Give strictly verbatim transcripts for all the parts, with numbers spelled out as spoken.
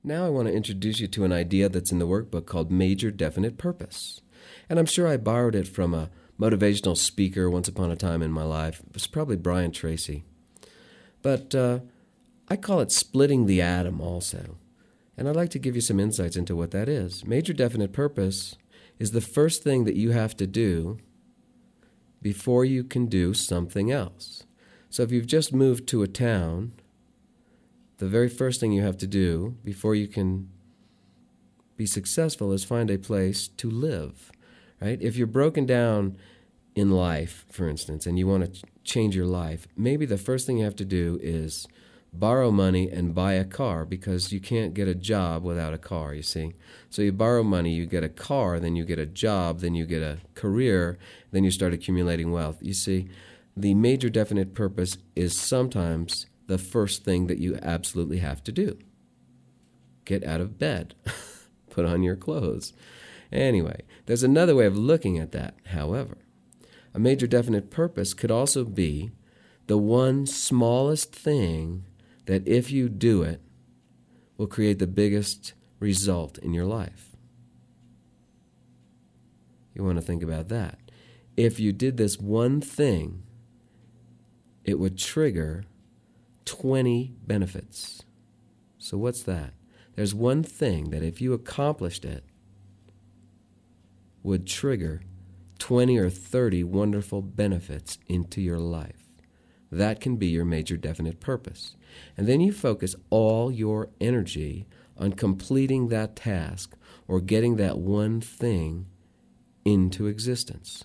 Now I want to introduce you to an idea that's in the workbook called Major Definite Purpose. And I'm sure I borrowed it from a motivational speaker once upon a time in my life. It was probably Brian Tracy. But uh, I call it splitting the atom also. And I'd like to give you some insights into what that is. Major Definite Purpose is the first thing that you have to do before you can do something else. So if you've just moved to a town, the very first thing you have to do before you can be successful is find a place to live, right? If you're broken down in life, for instance, and you want to ch- change your life, maybe the first thing you have to do is borrow money and buy a car because you can't get a job without a car, you see. So you borrow money, you get a car, then you get a job, then you get a career, then you start accumulating wealth. You see, the major definite purpose is sometimes the first thing that you absolutely have to do. Get out of bed. Put on your clothes. Anyway, there's another way of looking at that, however. A major definite purpose could also be the one smallest thing that if you do it will create the biggest result in your life. You want to think about that. If you did this one thing, it would trigger twenty benefits. So what's that? There's one thing that if you accomplished it would trigger twenty or thirty wonderful benefits into your life. That can be your major definite purpose. And then you focus all your energy on completing that task or getting that one thing into existence.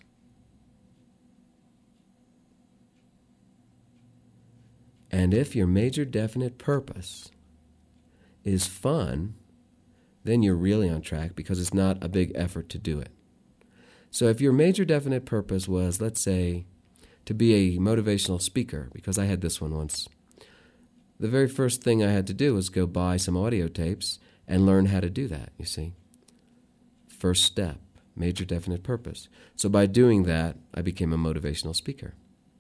And if your major definite purpose is fun, then you're really on track because it's not a big effort to do it. So if your major definite purpose was, let's say, to be a motivational speaker, because I had this one once, the very first thing I had to do was go buy some audio tapes and learn how to do that, you see. First step, major definite purpose. So by doing that, I became a motivational speaker.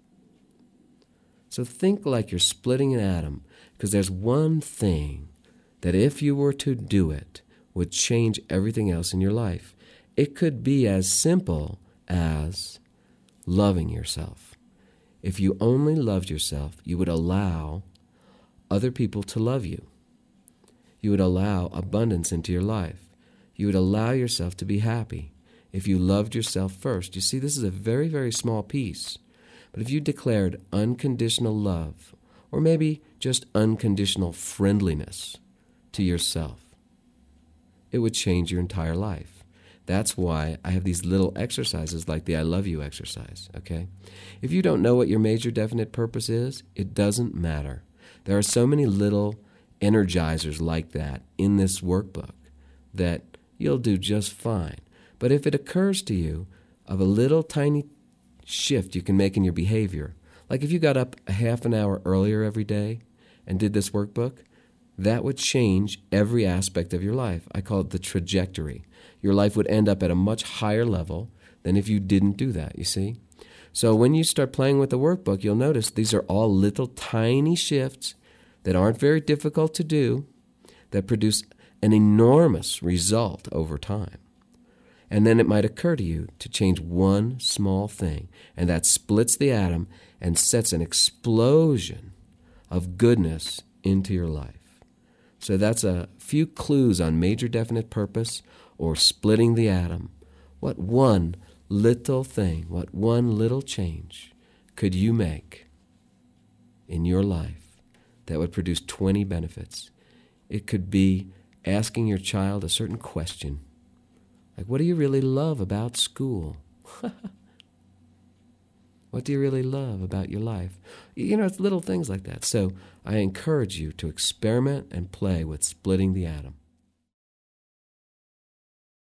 So think like you're splitting an atom, because there's one thing that if you were to do it would change everything else in your life. It could be as simple as loving yourself. If you only loved yourself, you would allow other people to love you. You would allow abundance into your life. You would allow yourself to be happy if you loved yourself first. You see, this is a very, very small piece. But if you declared unconditional love, or maybe just unconditional friendliness to yourself, it would change your entire life. That's why I have these little exercises like the I love you exercise, okay? If you don't know what your major definite purpose is, it doesn't matter. There are so many little energizers like that in this workbook that you'll do just fine. But if it occurs to you of a little tiny shift you can make in your behavior, like if you got up a half an hour earlier every day and did this workbook, that would change every aspect of your life. I call it the trajectory. Your life would end up at a much higher level than if you didn't do that, you see? So when you start playing with the workbook, you'll notice these are all little tiny shifts that aren't very difficult to do that produce an enormous result over time. And then it might occur to you to change one small thing, and that splits the atom and sets an explosion of goodness into your life. So that's a few clues on major definite purpose or splitting the atom. What one little thing, what one little change could you make in your life that would produce twenty benefits? It could be asking your child a certain question. Like, what do you really love about school? What do you really love about your life? You know, it's little things like that. So I encourage you to experiment and play with splitting the atom.